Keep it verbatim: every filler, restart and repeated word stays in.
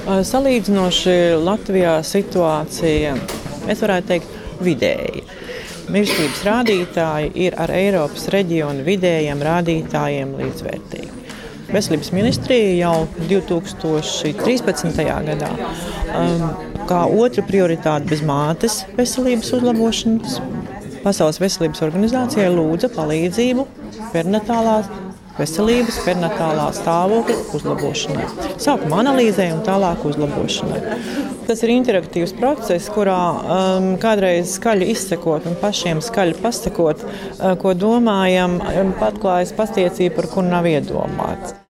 Salīdzinoši Latvijā situācija, es varētu teikt, vidēji. Mirstības rādītāji ir ar Eiropas reģionu vidējiem rādītājiem līdzvērtīgi. Veselības ministrija jau divi tūkstoši trīspadsmitajā gadā um, kā otra prioritāte bez mātes veselības uzlabošanas Pasaules veselības organizācijai lūdza palīdzību perinatālās veselības, perinatālā stāvokļa uzlabošanai. Sākuma analīzē un tālāk uzlabošanai. Tas ir interaktīvs process, kurā um, kādreiz skaļi izsekot un pašiem skaļi pasakot, uh, ko domājam, um, atklājas pastiecība, par kuru nav iedomāts.